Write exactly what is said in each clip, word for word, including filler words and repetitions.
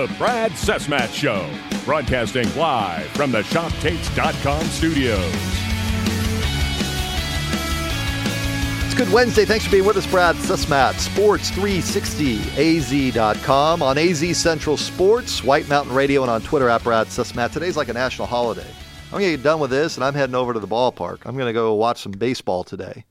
The Brad Cesmat Show, broadcasting live from the shop tapes dot com studios. It's Good Wednesday. Thanks for being with us, Brad Cesmat. Sports three sixty A Z dot com, on A Z Central Sports, White Mountain Radio, and on Twitter at Brad Cesmat. Today's like a national holiday. I'm going to get done with this, and I'm heading over to the ballpark. I'm going to go watch some baseball today.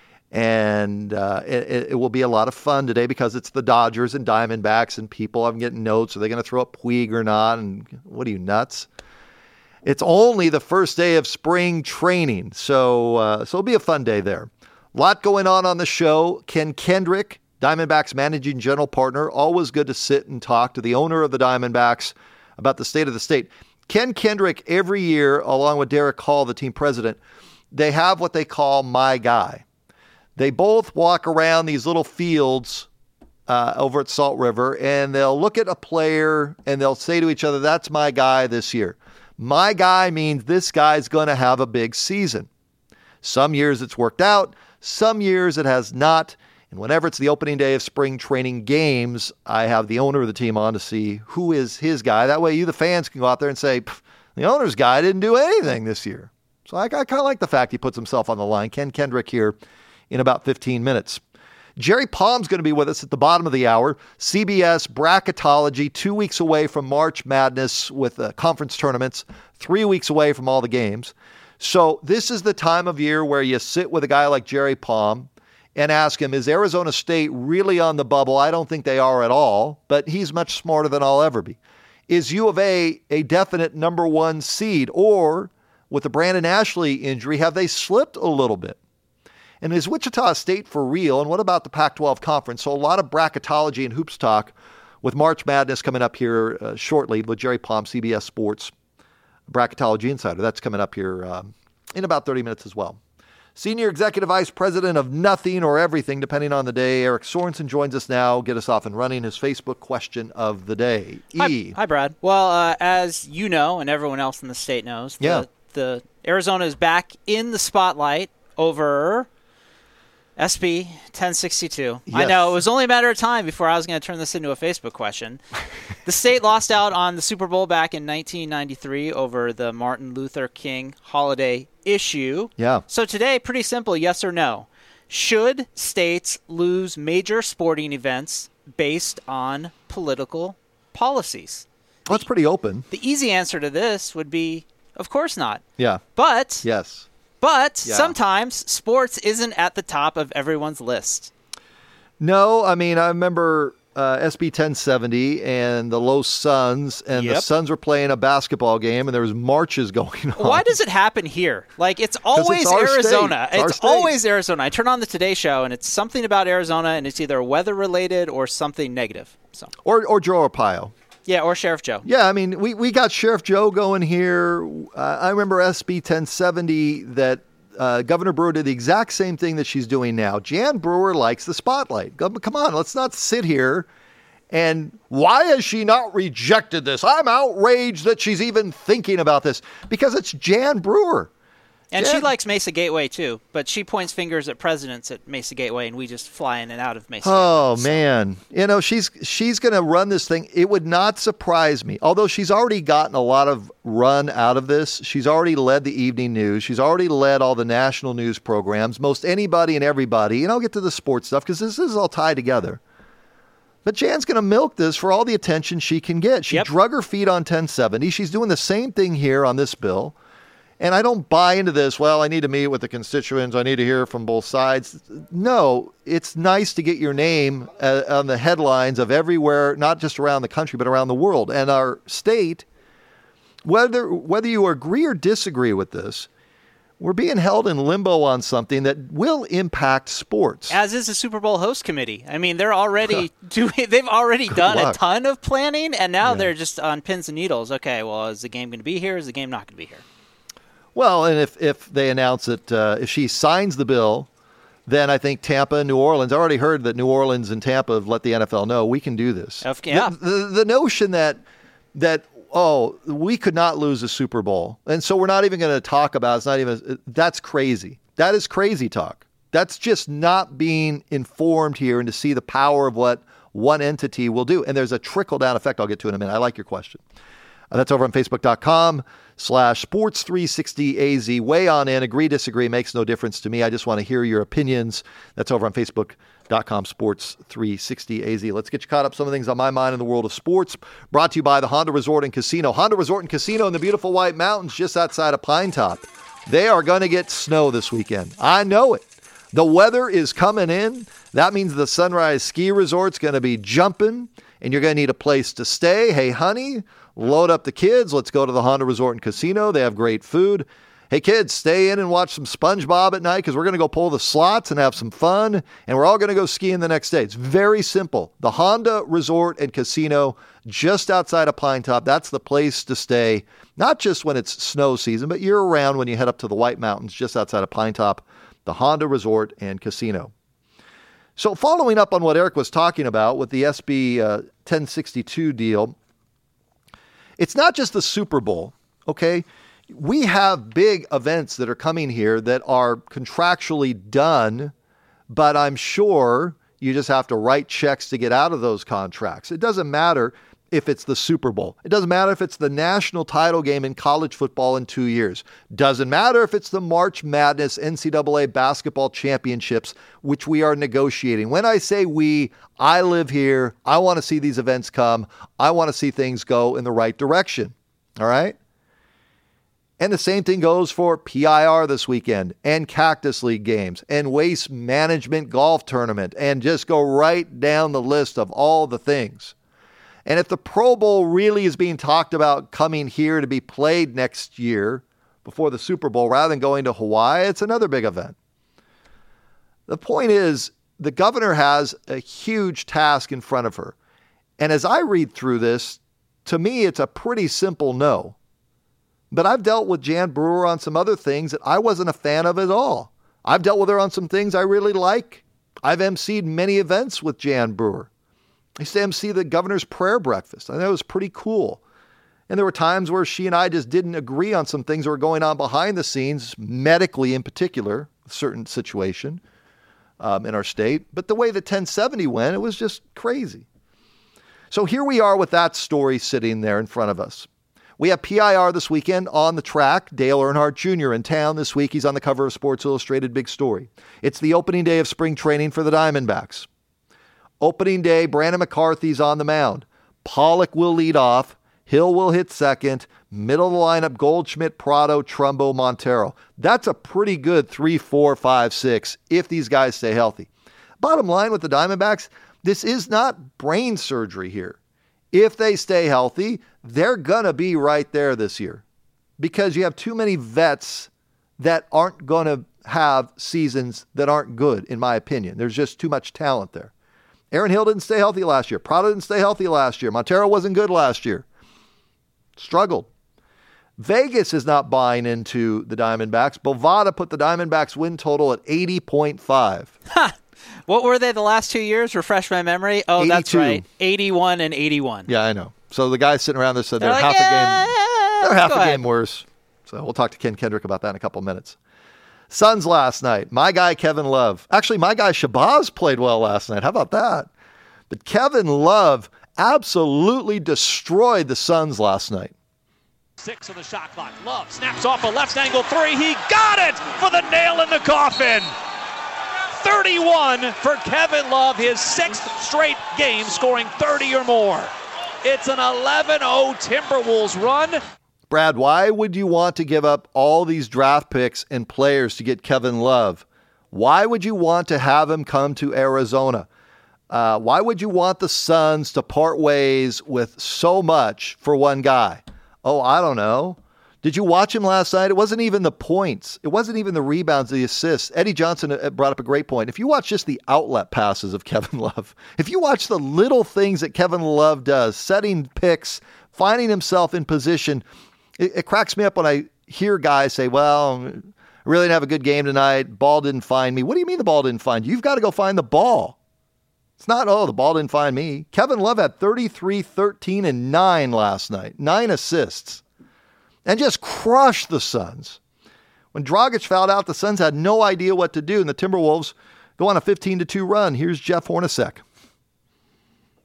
And uh, it, it will be a lot of fun today because it's the Dodgers and Diamondbacks, and people, I'm getting notes. Are they going to throw up Puig or not? And what are you, nuts? It's only the first day of spring training, so uh, so it'll be a fun day there. A lot going on on the show. Ken Kendrick, Diamondbacks managing general partner. Always good to sit and talk to the owner of the Diamondbacks about the state of the state. Ken Kendrick, every year, along with Derek Hall, the team president, they have what they call My Guy. They both walk around these little fields uh, over at Salt River, and they'll look at a player, and they'll say to each other, that's my guy this year. My guy means this guy's going to have a big season. Some years it's worked out. Some years it has not. And whenever it's the opening day of spring training games, I have the owner of the team on to see who is his guy. That way you, the fans, can go out there and say, the owner's guy didn't do anything this year. So I, I kind of like the fact he puts himself on the line. Ken Kendrick here in about fifteen minutes. Jerry Palm's going to be with us at the bottom of the hour. C B S Bracketology, two weeks away from March Madness with uh, conference tournaments, three weeks away from all the games. So this is the time of year where you sit with a guy like Jerry Palm and ask him, is Arizona State really on the bubble? I don't think they are at all, but he's much smarter than I'll ever be. Is U of A a definite number one seed? Or with the Brandon Ashley injury, have they slipped a little bit? And is Wichita State for real? And what about the Pac twelve conference? So a lot of bracketology and hoops talk with March Madness coming up here uh, shortly with Jerry Palm, C B S Sports Bracketology Insider. That's coming up here um, in about thirty minutes as well. Senior Executive Vice President of Nothing or Everything, depending on the day, Eric Sorensen joins us now. Get us off and running. His Facebook question of the day. E. Hi, hi Brad. Well, uh, as you know, and everyone else in the state knows, the, yeah. the Arizona is back in the spotlight over S B ten sixty-two. Yes. I know, it was only a matter of time before I was going to turn this into a Facebook question. The state lost out on the Super Bowl back in nineteen ninety-three over the Martin Luther King holiday issue. Yeah. So today, pretty simple, yes or no. Should states lose major sporting events based on political policies? Well, that's pretty open. The easy answer to this would be, of course not. Yeah. But yes. But yeah. sometimes sports isn't at the top of everyone's list. No, I mean, I remember uh, S B ten seventy and the Los Suns, and yep. the Suns were playing a basketball game, and there was marches going on. Why does it happen here? Like, it's always it's Arizona. It's, it's always Arizona. I turn on the Today Show, and it's something about Arizona, and it's either weather-related or something negative. So, Or, or Joe Arpaio. Yeah, or Sheriff Joe. Yeah, I mean, we, we got Sheriff Joe going here. Uh, I remember S B ten seventy that uh, Governor Brewer did the exact same thing that she's doing now. Jan Brewer likes the spotlight. Come on, let's not sit here and why has she not rejected this? I'm outraged that she's even thinking about this because it's Jan Brewer. And Jan- she likes Mesa Gateway, too, but she points fingers at presidents at Mesa Gateway, and we just fly in and out of Mesa Oh, Gateway, so. man. You know, she's she's going to run this thing. It would not surprise me. Although she's already gotten a lot of run out of this. She's already led the evening news. She's already led all the national news programs. Most anybody and everybody. And I'll get to the sports stuff because this is all tied together. But Jan's going to milk this for all the attention she can get. She Yep. drug her feet on ten seventy. She's doing the same thing here on this bill. And I don't buy into this, well, I need to meet with the constituents. I need to hear from both sides. No, it's nice to get your name uh, on the headlines of everywhere, not just around the country, but around the world. And our state, whether whether you agree or disagree with this, we're being held in limbo on something that will impact sports. As is the Super Bowl host committee. I mean, they're already doing, they've already done luck. a ton of planning, and now Yeah. they're just on pins and needles. Okay, well, is the game going to be here? Is the game not going to be here? Well, and if, if they announce it, uh, if she signs the bill, then I think Tampa and New Orleans, I already heard that New Orleans and Tampa have let the N F L know we can do this. Yeah. The, the, the notion that, that, oh, we could not lose a Super Bowl, and so we're not even going to talk about it. It's not even, that's crazy. That is crazy talk. That's just not being informed here and to see the power of what one entity will do. And there's a trickle-down effect I'll get to in a minute. I like your question. Uh, that's over on Facebook.com slash Sports three sixty A Z. Weigh on in. Agree, disagree. Makes no difference to me. I just want to hear your opinions. That's over on Facebook.com Sports three sixty A Z. Let's get you caught up some of the things on my mind in the world of sports. Brought to you by the Honda Resort and Casino. Honda Resort and Casino in the beautiful White Mountains just outside of Pine Top. They are going to get snow this weekend. I know it. The weather is coming in. That means the Sunrise Ski Resort's going to be jumping, and you're going to need a place to stay. Hey, honey, load up the kids. Let's go to the Honda Resort and Casino. They have great food. Hey, kids, stay in and watch some SpongeBob at night because we're going to go pull the slots and have some fun, and we're all going to go skiing the next day. It's very simple. The Honda Resort and Casino just outside of Pine Top. That's the place to stay, not just when it's snow season, but year-round when you head up to the White Mountains just outside of Pine Top, the Honda Resort and Casino. So following up on what Eric was talking about with the S B uh, ten sixty-two deal, it's not just the Super Bowl, okay? We have big events that are coming here that are contractually done, but I'm sure you just have to write checks to get out of those contracts. It doesn't matter if it's the Super Bowl. It doesn't matter if it's the national title game in college football in two years. Doesn't matter if it's the March Madness N C double A basketball championships, which we are negotiating. When I say we, I live here. I want to see these events come. I want to see things go in the right direction. All right? And the same thing goes for P I R this weekend and Cactus League games and Waste Management Golf Tournament, and just go right down the list of all the things. And if the Pro Bowl really is being talked about coming here to be played next year before the Super Bowl rather than going to Hawaii, it's another big event. The point is, the governor has a huge task in front of her. And as I read through this, to me, it's a pretty simple no. But I've dealt with Jan Brewer on some other things that I wasn't a fan of at all. I've dealt with her on some things I really like. I've emceed many events with Jan Brewer. I used to emcee the governor's prayer breakfast. I thought it was pretty cool. And there were times where she and I just didn't agree on some things that were going on behind the scenes, medically in particular, a certain situation um, in our state. But the way the ten seventy went, it was just crazy. So here we are with that story sitting there in front of us. We have P I R this weekend on the track. Dale Earnhardt Junior in town this week. He's on the cover of Sports Illustrated. Big story. It's the opening day of spring training for the Diamondbacks. Opening day, Brandon McCarthy's on the mound. Pollock will lead off. Hill will hit second. Middle of the lineup, Goldschmidt, Prado, Trumbo, Montero. That's a pretty good three, four, five, six if these guys stay healthy. Bottom line with the Diamondbacks, this is not brain surgery here. If they stay healthy, they're going to be right there this year because you have too many vets that aren't going to have seasons that aren't good, in my opinion. There's just too much talent there. Aaron Hill didn't stay healthy last year. Prado didn't stay healthy last year. Montero wasn't good last year. Struggled. Vegas is not buying into the Diamondbacks. Bovada put the Diamondbacks win total at eighty point five. Ha! What were they the last two years? Refresh my memory. Oh, eighty-two. That's right. eighty-one and eighty-one. Yeah, I know. So the guys sitting around there said they're, they're like, half yeah, a game. They're half a ahead. game worse. So we'll talk to Ken Kendrick about that in a couple of minutes. Suns last night. My guy, Kevin Love. Actually, my guy, Shabazz, played well last night. How about that? But Kevin Love absolutely destroyed the Suns last night. Six on the shot clock. Love snaps off a left angle three. He got it for the nail in the coffin. thirty-one for Kevin Love, his sixth straight game scoring thirty or more. It's an eleven oh Timberwolves run. Brad, why would you want to give up all these draft picks and players to get Kevin Love? Why would you want to have him come to Arizona? Uh, why would you want the Suns to part ways with so much for one guy? Oh, I don't know. Did you watch him last night? It wasn't even the points. It wasn't even the rebounds, the assists. Eddie Johnson brought up a great point. If you watch just the outlet passes of Kevin Love, if you watch the little things that Kevin Love does, setting picks, finding himself in position, it, it cracks me up when I hear guys say, well, I really didn't have a good game tonight. Ball didn't find me. What do you mean the ball didn't find you? You've got to go find the ball. It's not, oh, the ball didn't find me. Kevin Love had thirty-three, thirteen, and nine last night. Nine assists. And just crushed the Suns. When Dragic fouled out, the Suns had no idea what to do, and the Timberwolves go on a fifteen to two run. Here's Jeff Hornacek.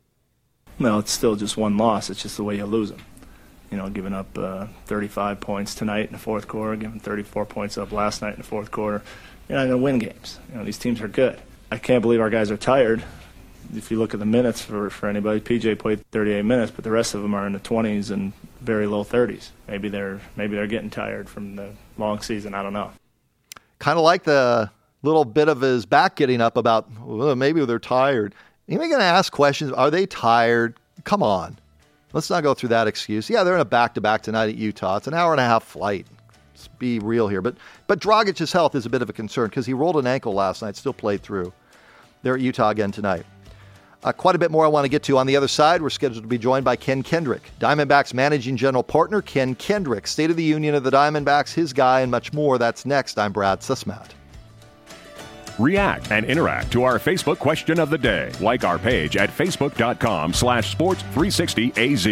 No, it's still just one loss. It's just the way you lose them. You know, giving up uh, thirty-five points tonight in the fourth quarter, giving thirty-four points up last night in the fourth quarter. You're not going to win games. You know, these teams are good. I can't believe our guys are tired. If you look at the minutes for, for anybody, P J played thirty-eight minutes, but the rest of them are in the twenties and very low thirties. Maybe they're maybe they're getting tired from the long season. I don't know. Kind of like the little bit of his back getting up about, well, maybe they're tired. You're going to ask questions. Are they tired? Come on. Let's not go through that excuse. Yeah, they're in a back-to-back tonight at Utah. It's an hour and a half flight. Let's be real here. But but Dragic's health is a bit of a concern because he rolled an ankle last night, still played through. They're at Utah again tonight. Uh, quite a bit more I want to get to on the other side. We're scheduled to be joined by Ken Kendrick, Diamondbacks Managing General Partner. Ken Kendrick, State of the Union of the Diamondbacks, his guy, and much more. That's next. I'm Brad Sussmat. React and interact to our Facebook question of the day. Like our page at facebook.com slash sports 360 AZ.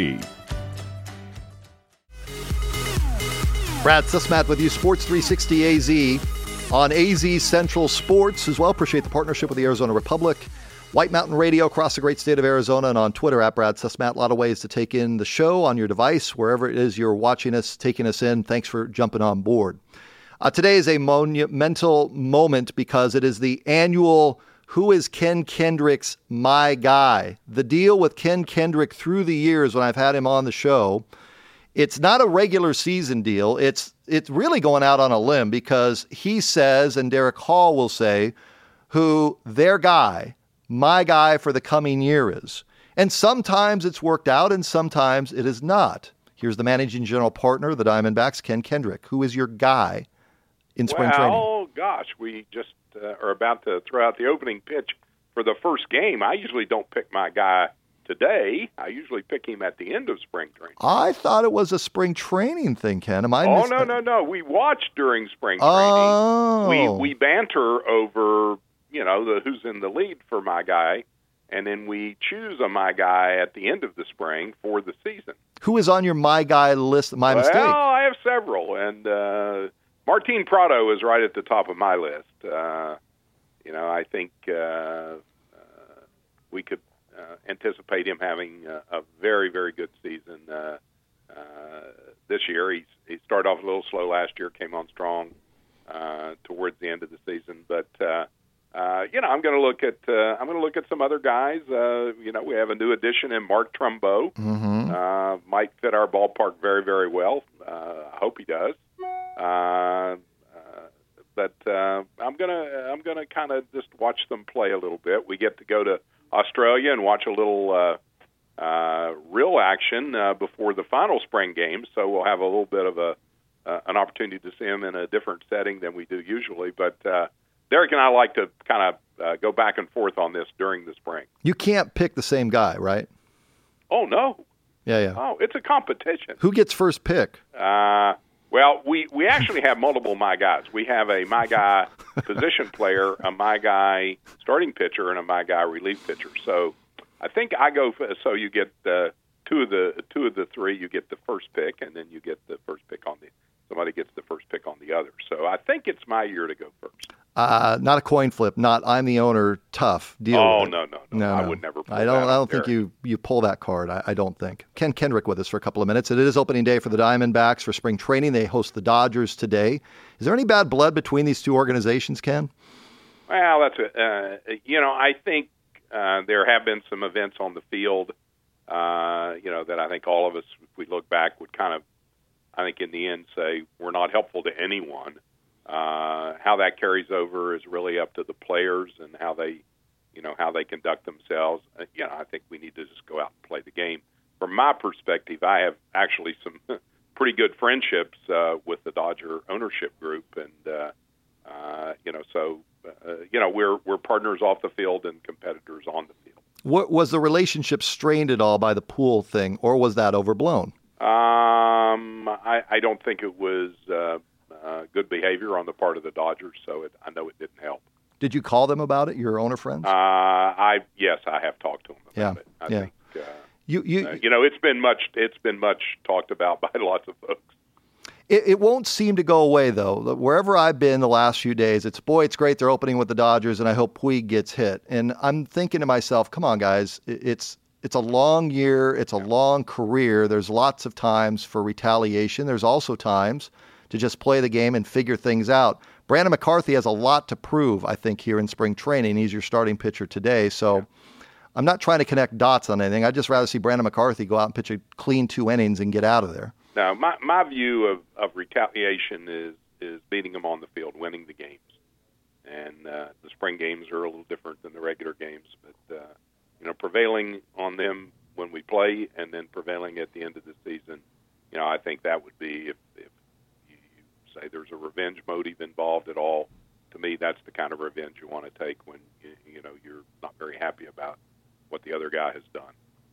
Brad Sussmat with you, Sports three sixty A Z on A Z Central Sports as well. Appreciate the partnership with the Arizona Republic, White Mountain Radio across the great state of Arizona, and on Twitter at Brad Sussmat. A lot of ways to take in the show on your device, wherever it is you're watching us, taking us in. Thanks for jumping on board. Uh, today is a monumental moment because it is the annual Who is Ken Kendrick's My Guy? The deal with Ken Kendrick through the years when I've had him on the show, it's not a regular season deal. It's it's really going out on a limb because he says, and Derek Hall will say, who their guy, my guy for the coming year is. And sometimes it's worked out and sometimes it is not. Here's the managing general partner of the Diamondbacks, Ken Kendrick. Who is your guy in spring well, training? Oh, gosh, we just uh, are about to throw out the opening pitch for the first game. I usually don't pick my guy today. I usually pick him at the end of spring training. I thought it was a spring training thing, Ken. Am I Oh, mis- no, no, no. We watch during spring training. Oh. We, we banter over, you know, the who's in the lead for my guy, and then we choose a my guy at the end of the spring for the season. Who is on your my guy list? My well, mistake. Well, I have several, and uh, Martin Prado is right at the top of my list. Uh, you know, I think uh, uh, we could uh, anticipate him having a, a very, very good season uh, uh, this year. He's, he started off a little slow last year, came on strong uh, towards the end of the season, but uh, uh, you know, I'm going to look at uh, I'm going to look at some other guys. Uh, you know, we have a new addition in Mark Trumbo. Mm-hmm. Uh, might fit our ballpark very, very well. Uh, I hope he does. Uh, uh, but uh, I'm gonna I'm gonna kind of just watch them play a little bit. We get to go to Australia and watch a little uh, uh, real action uh, before the final spring games. So we'll have a little bit of a uh, an opportunity to see them in a different setting than we do usually. But uh, Derek and I like to kind of uh, go back and forth on this during the spring. You can't pick the same guy, right? Oh no. Yeah, yeah. Oh, it's a competition. Who gets first pick? Uh, well, we, we actually have multiple my guys. We have a my guy position player, a my guy starting pitcher, and a my guy relief pitcher. So I think I go for, so you get uh, two of the two of the three. You get the first pick, and then you get the first pick on the somebody gets the first pick on the other. So I think it's my year to go first. Uh, not a coin flip. Not I'm the owner. Tough deal. Oh with it. no, no, no, no, I no. would never. Pull I don't. that I don't up think there. you you pull that card. I, I don't think. Ken Kendrick with us for a couple of minutes. It is opening day for the Diamondbacks for spring training. They host the Dodgers today. Is there any bad blood between these two organizations, Ken? Well, that's a, uh, you know, I think uh, there have been some events on the field, uh, you know, that I think all of us, if we look back, would kind of, I think in the end say were not helpful to anyone. Uh, how that carries over is really up to the players and how they, you know, how they conduct themselves. Uh, you know, I think we need to just go out and play the game. From my perspective, I have actually some pretty good friendships uh, with the Dodger ownership group, and uh, uh, you know, so uh, you know, we're we're partners off the field and competitors on the field. What was the relationship strained at all by the pool thing, or was that overblown? Um, I, I don't think it was uh, uh, good behavior on the part of the Dodgers, so it, I know it didn't help. Did you call them about it, your owner friends? Uh, I yes, I have talked to them about Yeah, it. I yeah. think uh, you you uh, you know it's been much it's been much talked about by lots of folks. It, it won't seem to go away, though. Wherever I've been the last few days, it's, boy, it's great they're opening with the Dodgers, and I hope Puig gets hit. And I'm thinking to myself, come on, guys, it's it's a long year. It's a long career. There's lots of times for retaliation. There's also times to just play the game and figure things out. Brandon McCarthy has a lot to prove, I think, here in spring training. He's your starting pitcher today. So yeah. I'm not trying to connect dots on anything. I'd just rather see Brandon McCarthy go out and pitch a clean two innings and get out of there. No, my my view of, of retaliation is, is beating them on the field, winning the games. And uh, the spring games are a little different than the regular games. But, uh, you know, prevailing on them when we play and then prevailing at the end of the season, you know, I think that would be, if, if you say there's a revenge motive involved at all, to me that's the kind of revenge you want to take when, you, you know, you're not very happy about what the other guy has done.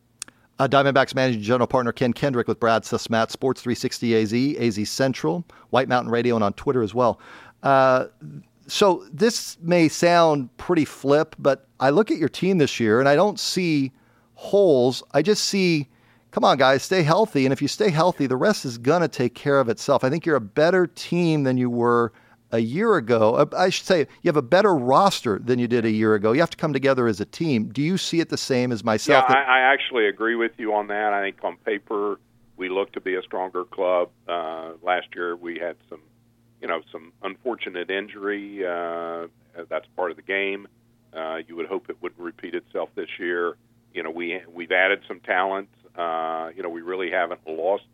Uh, Diamondbacks Managing General Partner Ken Kendrick with Brad Sussmat, Sports three sixty A Z, A Z Central, White Mountain Radio, and on Twitter as well. Uh, so this may sound pretty flip, but I look at your team this year and I don't see holes. I just see, come on, guys, stay healthy. And if you stay healthy, the rest is going to take care of itself. I think you're a better team than you were a year ago. I should say you have a better roster than you did a year ago. You have to come together as a team. Do you see it the same as myself? Yeah, I, I actually agree with you on that. I think on paper we look to be a stronger club. Uh, last year we had some, you know, some unfortunate injury. Uh, that's part of the game. Uh, you would hope it wouldn't repeat itself this year. You know, we we've added some talent. Uh, you know, we really haven't lost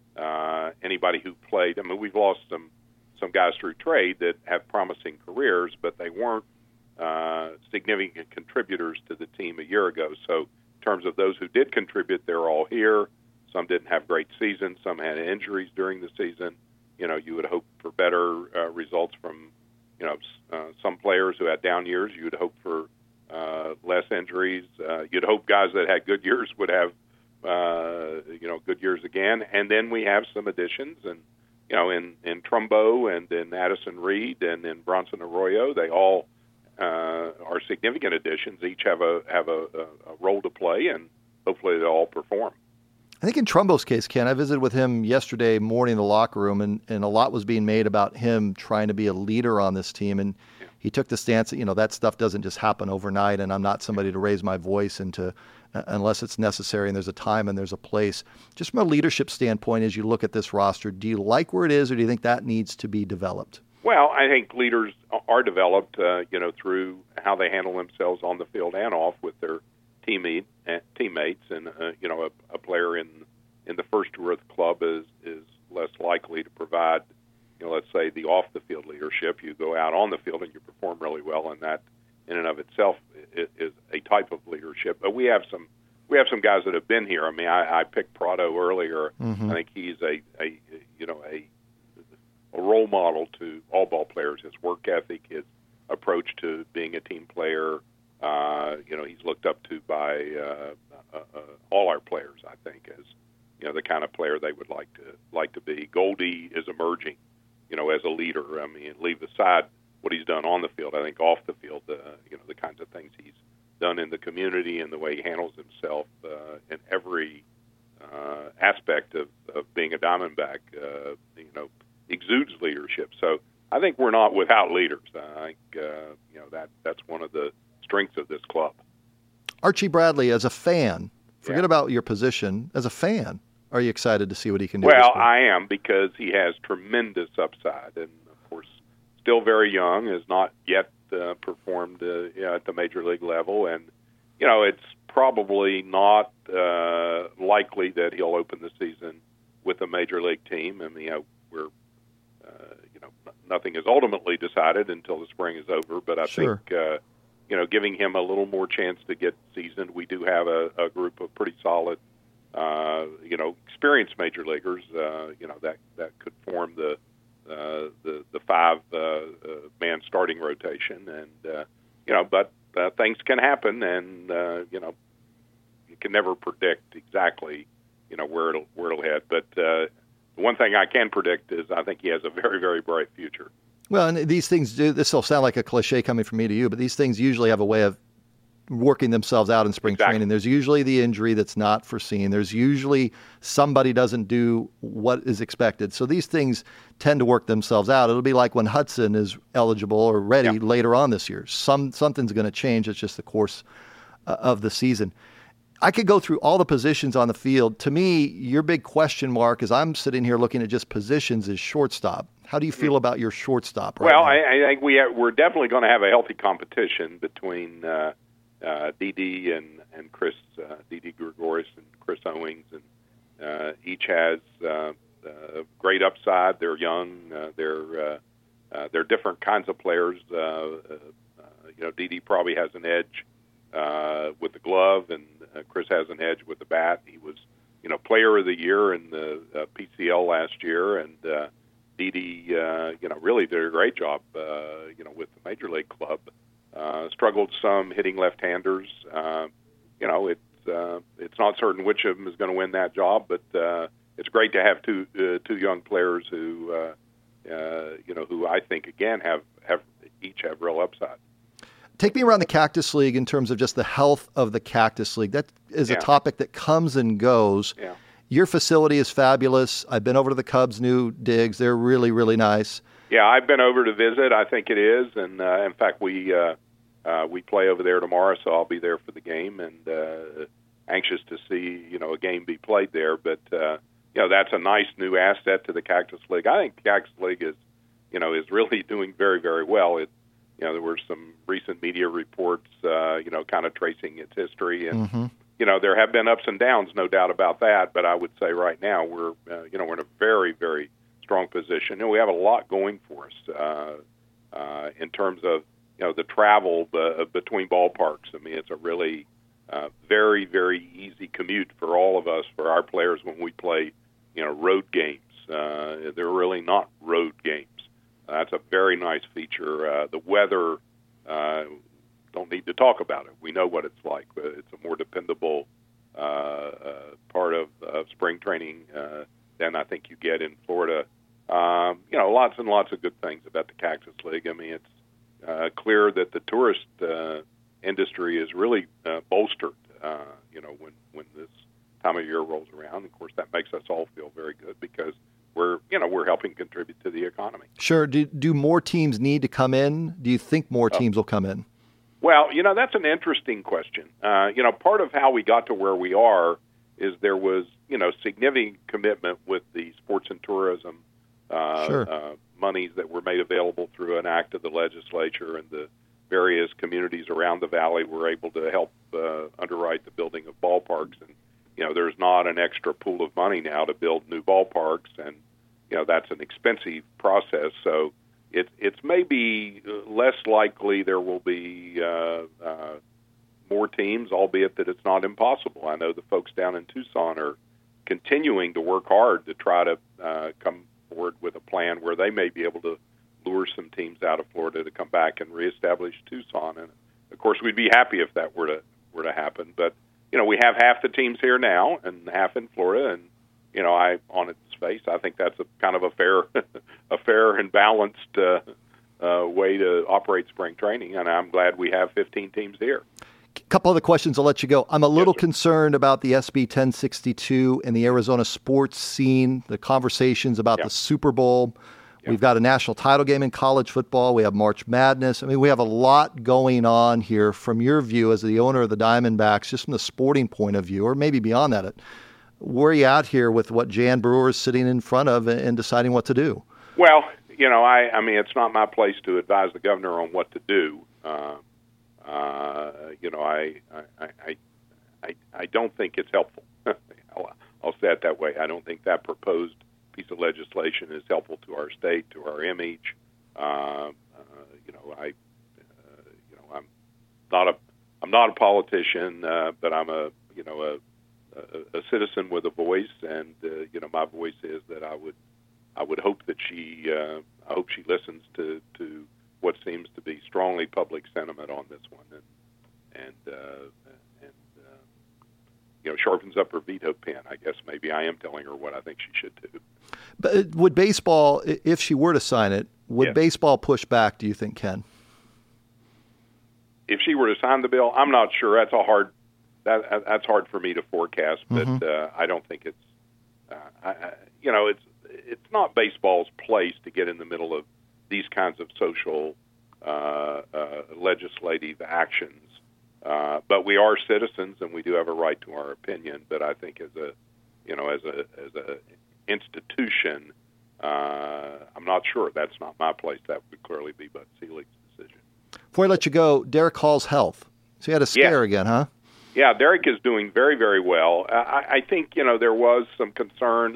uh, anybody who played. I mean, we've lost some. some guys through trade that have promising careers, but they weren't uh, significant contributors to the team a year ago. So in terms of those who did contribute, they're all here. Some didn't have great seasons. Some had injuries during the season. You know, you would hope for better uh, results from, you know, uh, some players who had down years. You would hope for uh, less injuries. Uh, you'd hope guys that had good years would have, uh, you know, good years again. And then we have some additions, and you know, in, in Trumbo and in Addison Reed and in Bronson Arroyo, they all uh, are significant additions. Each have a have a, a role to play, and hopefully they'll all perform. I think in Trumbo's case, Ken, I visited with him yesterday morning in the locker room, and, and a lot was being made about him trying to be a leader on this team. And yeah. he took the stance that, you know, that stuff doesn't just happen overnight, and I'm not somebody to raise my voice and to unless it's necessary, and there's a time and there's a place. Just from a leadership standpoint, as you look at this roster, do you like where it is, or do you think that needs to be developed? Well, I think leaders are developed, uh, you know, through how they handle themselves on the field and off with their teammate, teammates. And, uh, you know, a, a player in in the first tour of the club is, is less likely to provide, you know, let's say the off-the-field leadership. You go out on the field and you perform really well, and that in and of itself is a type of leadership. But we have some we have some guys that have been here. I mean, I, I picked Prado earlier. Mm-hmm. I think he's a, a you know a a role model to all ball players. His work ethic, his approach to being a team player. Uh, you know, he's looked up to by uh, uh, uh, all our players. I think as you know the kind of player they would like to like to be. Goldie is emerging, you know, as a leader. I mean, leave aside what he's done on the field. I think off the field, uh, you know, the kinds of things he's done in the community and the way he handles himself uh, in every uh, aspect of, of being a Diamondback, uh, you know, exudes leadership. So I think we're not without leaders. I think, uh, you know, that that's one of the strengths of this club. Archie Bradley, as a fan, forget yeah. about your position, as a fan, are you excited to see what he can do? Well, I am, because he has tremendous upside, and of course, still very young, has not yet uh, performed uh, you know, at the major league level, and you know it's probably not uh, likely that he'll open the season with a major league team. I mean, you know, we're uh, you know nothing is ultimately decided until the spring is over, but I sure. think uh, you know giving him a little more chance to get seasoned. We do have a, a group of pretty solid, uh, you know, experienced major leaguers. Uh, you know that that could form the Uh, the the five uh, uh, man starting rotation, and uh, you know, but uh, things can happen, and uh, you know, you can never predict exactly, you know, where it'll where it'll head. But uh, the one thing I can predict is I think he has a very very bright future. Well, and these things do. This will sound like a cliche coming from me to you, but these things usually have a way of working themselves out in spring exactly. training. There's usually the injury that's not foreseen. There's usually somebody doesn't do what is expected. So these things tend to work themselves out. It'll be like when Hudson is eligible or ready yeah. later on this year. Some something's going to change. It's just the course uh, of the season. I could go through all the positions on the field. To me, your big question mark, as I'm sitting here looking at just positions, is shortstop. How do you feel about your shortstop right well, now? I, I think we have, we're definitely going to have a healthy competition between uh, uh, Didi and and Chris uh, Didi Gregorius and Chris Owings, and uh, each has uh, uh, great upside. They're young. Uh, they're uh, uh, they're different kinds of players. Uh, uh, you know, Didi probably has an edge uh, with the glove, and uh, Chris has an edge with the bat. He was, you know, Player of the Year in the uh, P C L last year, and uh, Didi, uh, you know, really did a great job, uh, you know, with the Major League club. Uh, struggled some hitting left-handers. Uh, you know, it's uh, it's not certain which of them is going to win that job, but uh, it's great to have two uh, two young players who, uh, uh, you know, who I think again have, have each have real upside. Take me around the Cactus League in terms of just the health of the Cactus League. That is a Yeah. topic that comes and goes. Yeah. Your facility is fabulous. I've been over to the Cubs' new digs. They're really, really nice. Yeah, I've been over to visit. I think it is, and uh, in fact, we uh, uh, we play over there tomorrow, so I'll be there for the game, and uh, anxious to see you know a game be played there. But uh, you know that's a nice new asset to the Cactus League. I think the Cactus League is you know is really doing very, very well. It you know there were some recent media reports uh, you know kind of tracing its history, and Mm-hmm. you know there have been ups and downs, no doubt about that. But I would say right now we're uh, you know we're in a very, very strong position, and we have a lot going for us uh, uh, in terms of you know the travel uh, between ballparks. I mean, it's a really uh, very, very easy commute for all of us, for our players when we play you know road games. Uh, they're really not road games. Uh, that's a very nice feature. Uh, the weather, uh, don't need to talk about it. We know what it's like. It's a more dependable uh, uh, part of, of spring training uh, than I think you get in Florida. Um, you know, lots and lots of good things about the Cactus League. I mean, it's uh, clear that the tourist uh, industry is really uh, bolstered, uh, you know, when, when this time of year rolls around. Of course, that makes us all feel very good because we're, you know, we're helping contribute to the economy. Sure. Do, do more teams need to come in? Do you think more teams will come in? Well, you know, that's an interesting question. Uh, you know, part of how we got to where we are is there was, you know, significant commitment with the sports and tourism Uh, Sure. uh, monies that were made available through an act of the legislature, and the various communities around the valley were able to help uh, underwrite the building of ballparks. And you know, there's not an extra pool of money now to build new ballparks, and you know that's an expensive process. So it, it's maybe less likely there will be uh, uh, more teams, albeit that it's not impossible. I know the folks down in Tucson are continuing to work hard to try to uh, come forward with a plan where they may be able to lure some teams out of Florida to come back and reestablish Tucson. And of course, we'd be happy if that were to were to happen. But you know, we have half the teams here now and half in Florida, and you know, I on its face, I think that's a kind of a fair, a fair and balanced uh, uh, way to operate spring training. And I'm glad we have fifteen teams here. A couple other questions, I'll let you go. I'm a little Yes, sir. concerned about the S B ten sixty-two and the Arizona sports scene, the conversations about Yeah. the Super Bowl. Yeah. We've got a national title game in college football. We have March Madness. I mean, we have a lot going on here from your view as the owner of the Diamondbacks, just from the sporting point of view, or maybe beyond that. Where are you at here with what Jan Brewer is sitting in front of and deciding what to do? Well, you know, I, I mean, it's not my place to advise the governor on what to do. Uh, Uh, you know, I, I, I, I, I don't think it's helpful. I'll, I'll say it that way. I don't think that proposed piece of legislation is helpful to our state, to our image. Uh, uh, you know, I, uh, you know, I'm not a, I'm not a politician, uh, but I'm a, you know, a, a, a citizen with a voice, and uh, you know, my voice is that I would, I would hope that she, uh, I hope she listens to to. what seems to be strongly public sentiment on this one, and and uh, and uh, you know sharpens up her veto pen. I guess maybe I am telling her what I think she should do. But would baseball, if she were to sign it, would Yeah. baseball push back, do you think, Ken? If she were to sign the bill, I'm not sure. That's a hard that that's hard for me to forecast, but Mm-hmm. uh, I don't think it's uh, I, I, you know it's it's not baseball's place to get in the middle of these kinds of social uh, uh, legislative actions Uh, but we are citizens, and we do have a right to our opinion. But I think as a, you know, as a as a institution, uh, I'm not sure. That's not my place. That would clearly be Bud Selig's decision. Before I let you go, Derek Hall's health. So he had a scare yeah. again, huh? Yeah, Derek is doing very, very well. I, I think, you know, there was some concern.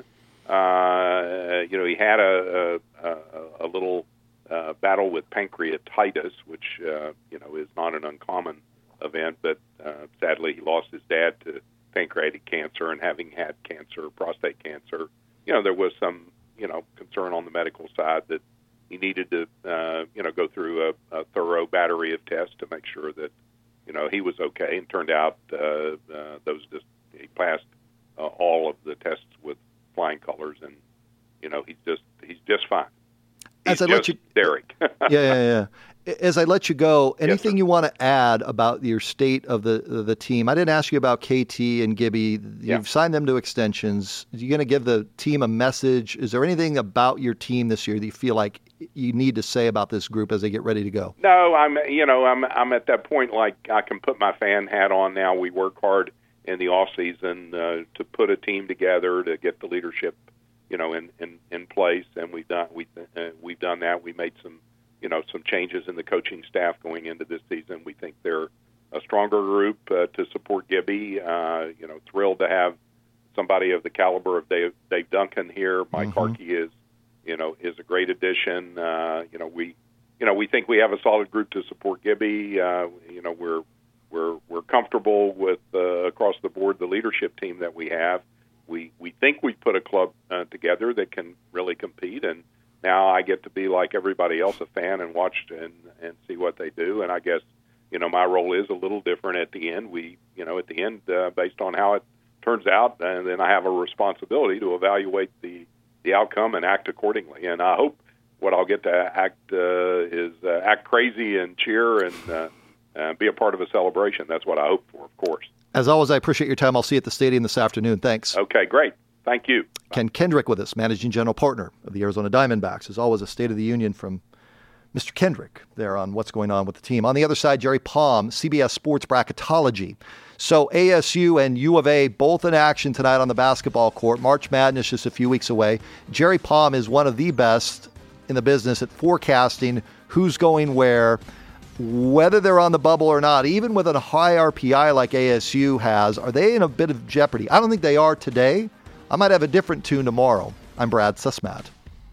Uh, you know, he had a, a, a little uh, battle with pancreatitis, which, uh, you know, is not an uncommon event. But uh, sadly, he lost his dad to pancreatic cancer, and having had cancer, prostate cancer, you know, there was some, you know, concern on the medical side that he needed to, uh, you know, go through a, a thorough battery of tests to make sure that, you know, he was okay. And turned out uh, uh, those just he passed uh, all of the tests with flying colors, and you know, he's just he's just fine. He's As I just let you, Derek. yeah, yeah, yeah. As I let you go, anything yes, you want to add about your state of the the team? I didn't ask you about K T and Gibby. You've yeah. signed them to extensions. Are you going to give the team a message? Is there anything about your team this year that you feel like you need to say about this group as they get ready to go? No, I'm you know I'm I'm at that point like I can put my fan hat on now. We work hard in the off season uh, to put a team together to get the leadership, you know, in, in, in place, and we've done we uh, we've done that. We made some you know some changes in the coaching staff going into this season. We think they're a stronger group uh, to support Gibby. Uh, you know, thrilled to have somebody of the caliber of Dave, Dave Duncan here. Mike Mm-hmm. Harkey is. You know, is a great addition. Uh, you know, we, you know, we think we have a solid group to support Gibby. Uh, you know, we're we're we're comfortable with uh, across the board the leadership team that we have. We we think we put a club uh, together that can really compete. And now I get to be like everybody else, a fan, and watch and and see what they do. And I guess you know my role is a little different at the end. We you know at the end uh, based on how it turns out, and then I have a responsibility to evaluate the. the outcome and act accordingly. And I hope what I'll get to act uh, is uh, act crazy and cheer and uh, uh, be a part of a celebration. That's what I hope for, of course. As always, I appreciate your time. I'll see you at the stadium this afternoon. Thanks. Okay, great. Thank you. Ken Kendrick with us, Managing General Partner of the Arizona Diamondbacks. As always, a State of the Union from Mister Kendrick there on what's going on with the team. On the other side, Jerry Palm, C B S Sports Bracketology. So A S U and U of A both in action tonight on the basketball court. March Madness just a few weeks away. Jerry Palm is one of the best in the business at forecasting who's going where, whether they're on the bubble or not. Even with a high R P I like A S U has, are they in a bit of jeopardy? I don't think they are today. I might have a different tune tomorrow. I'm Brad Sussmat.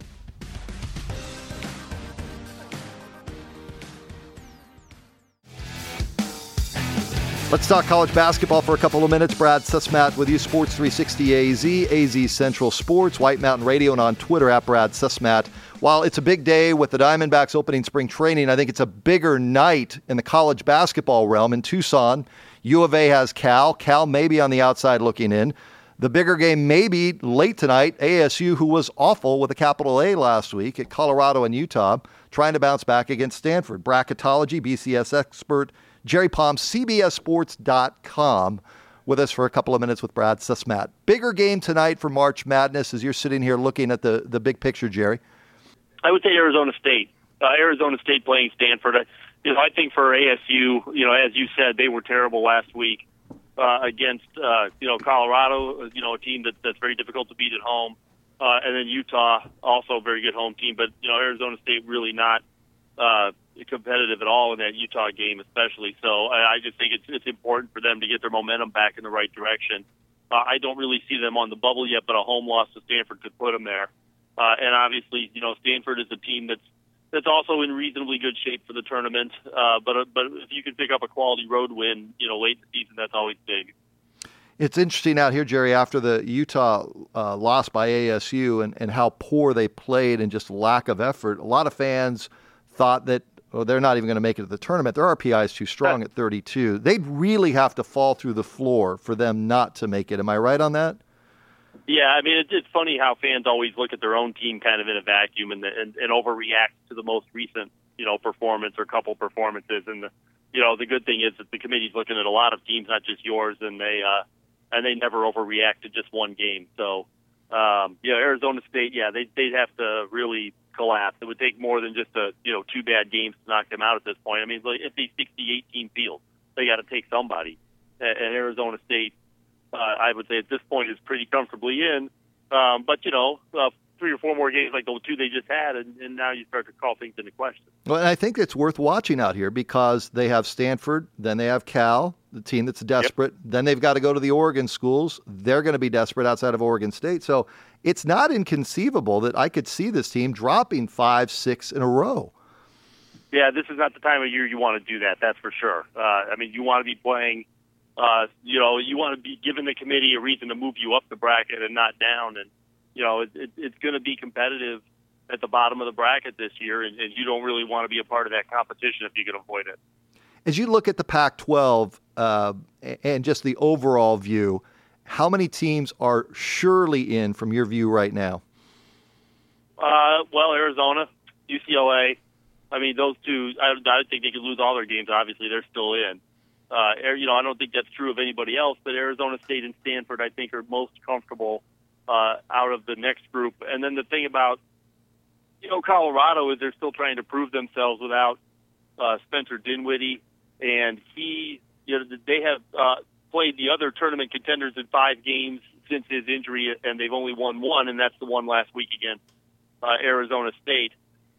Let's talk college basketball for a couple of minutes. Brad Sussmat with you, Sports three sixty A Z, A Z Central Sports, White Mountain Radio, and on Twitter at Brad Sussmat. While it's a big day with the Diamondbacks opening spring training, I think it's a bigger night in the college basketball realm in Tucson. U of A has Cal. Cal may be on the outside looking in. The bigger game may be late tonight. A S U, who was awful with a capital A last week at Colorado and Utah, trying to bounce back against Stanford. Bracketology, B C S expert Jerry Palm, C B S Sports dot com, with us for a couple of minutes with Brad Sussmat. Bigger game tonight for March Madness as you're sitting here looking at the, the big picture, Jerry. I would say Arizona State. Uh, Arizona State playing Stanford. I, you know, I think for A S U, you know, as you said, they were terrible last week uh, against, uh, you know, Colorado, you know, a team that, that's very difficult to beat at home. Uh, and then Utah, also a very good home team. But, you know, Arizona State really not uh, competitive at all in that Utah game, especially. So I, I just think it's, it's important for them to get their momentum back in the right direction. Uh, I don't really see them on the bubble yet, but a home loss to Stanford could put them there. Uh, and obviously, you know, Stanford is a team that's that's also in reasonably good shape for the tournament. Uh, but but if you can pick up a quality road win, you know, late in the season, that's always big. It's interesting out here, Jerry, after the Utah uh, loss by A S U and, and how poor they played and just lack of effort. A lot of fans thought that oh, they're not even going to make it to the tournament. Their R P I is too strong at thirty-two. They'd really have to fall through the floor for them not to make it. Am I right on that? Yeah, I mean, it's, it's funny how fans always look at their own team kind of in a vacuum and, and, and overreact to the most recent, you know, performance or couple performances. And, the, you know, the good thing is that the committee's looking at a lot of teams, not just yours, and they uh, and they never overreact to just one game. So, um, you know, Arizona State, yeah, they, they'd have to really collapse. It would take more than just a, you know, two bad games to knock them out at this point. I mean, it's a sixty-eight team field. they got to take somebody. And, and Arizona State, uh, I would say at this point, is pretty comfortably in. Um, but, you know, uh, three or four more games like the two they just had, and, and now you start to call things into question. Well, and I think it's worth watching out here because they have Stanford, then they have Cal, the team that's desperate. Yep. Then they've got to go to the Oregon schools. They're going to be desperate outside of Oregon State. So it's not inconceivable that I could see this team dropping five, six in a row. Yeah, this is not the time of year you want to do that, that's for sure. Uh, I mean, you want to be playing, uh, you know, you want to be giving the committee a reason to move you up the bracket and not down. And, you know, it, it, it's going to be competitive at the bottom of the bracket this year, and, and you don't really want to be a part of that competition if you can avoid it. As you look at the Pac twelve uh, and just the overall view, how many teams are surely in from your view right now? Uh, well, Arizona, U C L A. I mean, those two, I, I think they could lose all their games. Obviously, they're still in. Uh, you know, I don't think that's true of anybody else, but Arizona State and Stanford, I think, are most comfortable uh, out of the next group. And then the thing about, you know, Colorado is they're still trying to prove themselves without uh, Spencer Dinwiddie. And he, you know, they have uh, played the other tournament contenders in five games since his injury, and they've only won one, and that's the one last week against uh, Arizona State.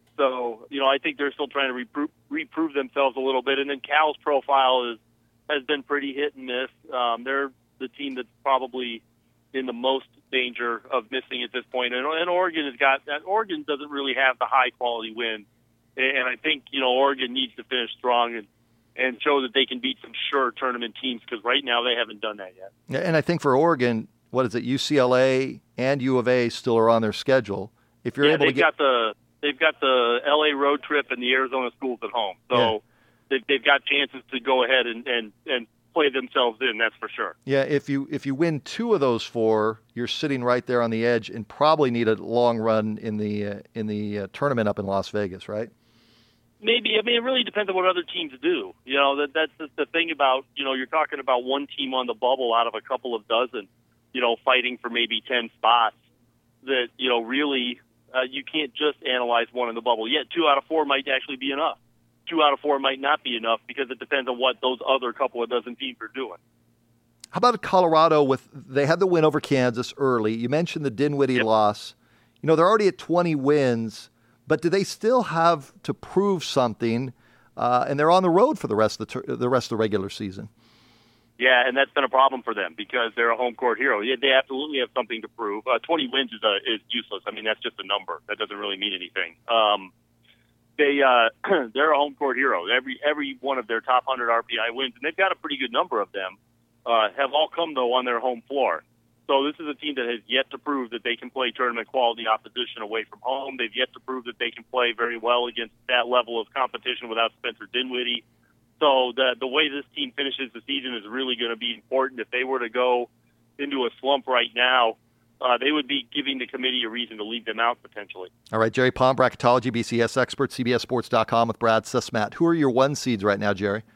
So, you know, I think they're still trying to repro- reprove themselves a little bit. And then Cal's profile is has been pretty hit and miss. Um, they're the team that's probably in the most danger of missing at this point. And, and Oregon has got that. Oregon doesn't really have the high quality win. And I think, you know, Oregon needs to finish strong and, and show that they can beat some sure tournament teams, because right now they haven't done that yet. And I think for Oregon, what is it, U C L A and U of A still are on their schedule. If you're yeah, able to get get the they've got the L A road trip and the Arizona schools at home, so yeah. they've, they've got chances to go ahead and, and, and play themselves in. That's for sure. Yeah, if you if you win two of those four, you're sitting right there on the edge and probably need a long run in the uh, in the uh, tournament up in Las Vegas, right? Maybe. I mean, it really depends on what other teams do. You know, that that's the, the thing about, you know, you're talking about one team on the bubble out of a couple of dozen, you know, fighting for maybe ten spots. That, you know, really uh, you can't just analyze one in the bubble. Yet two out of four might actually be enough. Two out of four might not be enough because it depends on what those other couple of dozen teams are doing. How about Colorado? With they had the win over Kansas early. You mentioned the Dinwiddie yep. loss. You know, they're already at twenty wins, but do they still have to prove something? Uh, and they're on the road for the rest of the ter- the rest of the regular season. Yeah, and that's been a problem for them because they're a home court hero. Yeah, they absolutely have something to prove. Uh, twenty wins is uh, is useless. I mean, that's just a number. That doesn't really mean anything. Um, they uh, they're a home court hero. Every every one of their top one hundred R P I wins, and they've got a pretty good number of them, uh, have all come though on their home floor. So this is a team that has yet to prove that they can play tournament quality opposition away from home. They've yet to prove that they can play very well against that level of competition without Spencer Dinwiddie. So the the way this team finishes the season is really going to be important. If they were to go into a slump right now, uh, they would be giving the committee a reason to leave them out potentially. All right, Jerry Palm, bracketology, B C S expert, C B S Sports dot com with Brad Sussmat. Who are your one seeds right now, Jerry?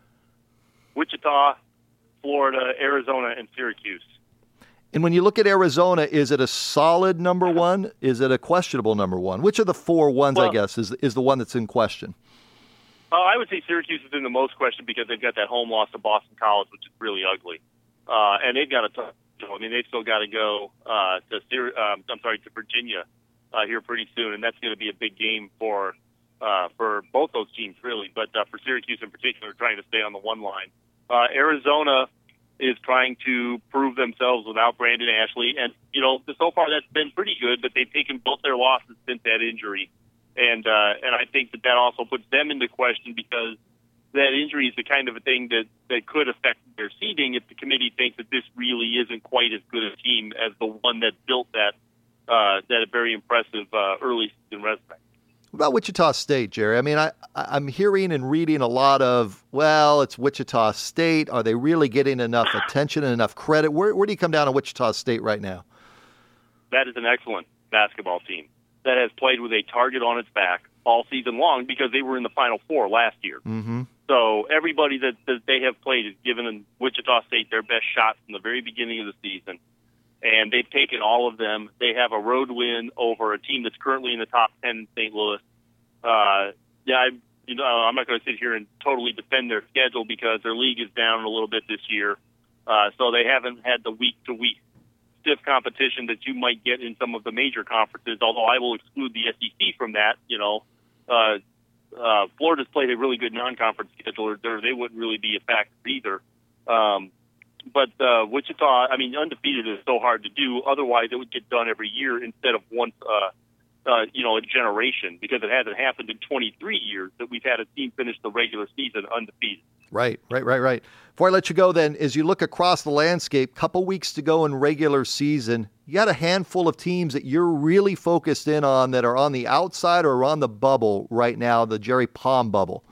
Wichita, Florida, Arizona, and Syracuse. And when you look at Arizona, is it a solid number one? Is it a questionable number one? Which of the four ones, well, I guess, is is the one that's in question? Uh, I would say Syracuse is in the most question because they've got that home loss to Boston College, which is really ugly. Uh, and they've got a tough, I mean, they've still got to go uh, to Syr- um, I'm sorry, to Virginia uh, here pretty soon, and that's going to be a big game for uh, for both those teams, really. But uh, for Syracuse in particular, trying to stay on the one line. Uh, Arizona is trying to prove themselves without Brandon Ashley, and you know, so far that's been pretty good. But they've taken both their losses since that injury. And uh, and I think that that also puts them into question because that injury is the kind of a thing that, that could affect their seeding if the committee thinks that this really isn't quite as good a team as the one that built that uh, that very impressive uh, early season resume. What about Wichita State, Jerry? I mean, I, I'm hearing and reading a lot of, well, it's Wichita State. Are they really getting enough attention and enough credit? Where, where do you come down on Wichita State right now? That is an excellent basketball team that has played with a target on its back all season long because they were in the Final Four last year. Mm-hmm. So everybody that, that they have played has given Wichita State their best shot from the very beginning of the season, and they've taken all of them. They have a road win over a team that's currently in the top ten in Saint Louis. Uh, yeah, I, you know, I'm not going to sit here and totally defend their schedule because their league is down a little bit this year. Uh, so they haven't had the week-to-week stiff competition that you might get in some of the major conferences, although I will exclude the S E C from that. You know, uh, uh, Florida's played a really good non-conference schedule, or they wouldn't really be a factor either. Um, but uh, Wichita, I mean, undefeated is so hard to do. Otherwise, it would get done every year instead of once, uh, uh, you know, a generation, because it hasn't happened in twenty-three years that we've had a team finish the regular season undefeated. Right, right, right, right. Before I let you go then, as you look across the landscape, couple weeks to go in regular season, you got a handful of teams that you're really focused in on that are on the outside or on the bubble right now, the Jerry Palm bubble.